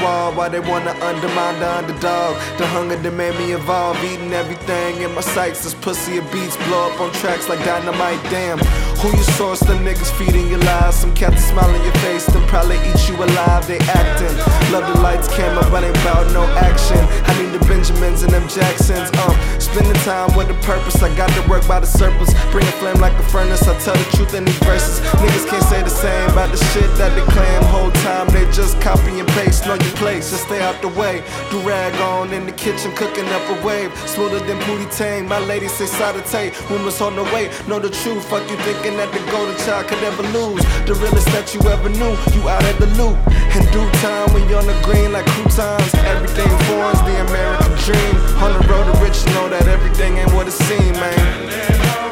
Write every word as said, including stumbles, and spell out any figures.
wall, why they wanna undermine the underdog. The hunger that made me evolve, eating everything in my sights. This pussy and beats blow up on tracks like dynamite. Damn, who you source? Them niggas feeding your lies. Some cats that smile in your face, then probably eat you alive. They acting, love the lights, camera, but ain't bout no action. I need the Benjamins and them Jacksons. Um, spending time with a purpose. I got to work by the surplus. Bring a flame like a furnace. I tell the truth in these verses. Niggas can't say the same about the shit that they claim. Whole time they just copy and paste. Know your place, just stay out the way. Do rag on in the kitchen, cooking up a wave. Smoother than Booty Tang. My lady say Saturday. Rumors hold no weight. Know the truth. Fuck you thinking that the golden child could ever lose. The realest that you ever knew. You out of the loop. In due time, when you're on the green like croutons, everything foreign's the American dream. On the road to rich, you know that everything ain't what it seems, man.